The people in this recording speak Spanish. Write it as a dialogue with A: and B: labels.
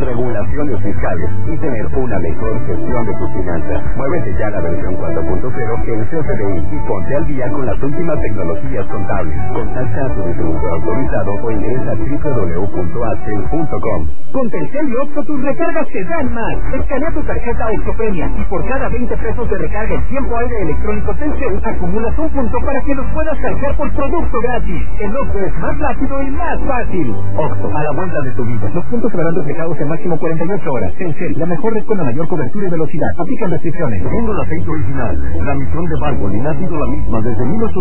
A: regulaciones fiscales y tener una mejor gestión de tus finanzas. Muévete ya a la versión 4.0 en CFDI y ponte al día con las últimas tecnologías contables. Contacta a tu distribuidor autorizado o ingresa a www.axel.com.
B: Con Telcel y Oxxo tus recargas te dan más. Escanea tu tarjeta Oxxo Premia y por cada 20 pesos de recarga en tiempo aire electrónico Telcel acumulas un punto para que los puedas canjear por producto gratis. El Oxxo es más rápido y más fácil. Oxxo, a la vuelta de tu vida. Los puntos se verán reflejados en máximo 48 horas. Telcel, la mejor red con la mayor cobertura y velocidad. Aplican restricciones.
A: Siendo el aceite original, la misión de Valvoline ha sido la misma desde 1800.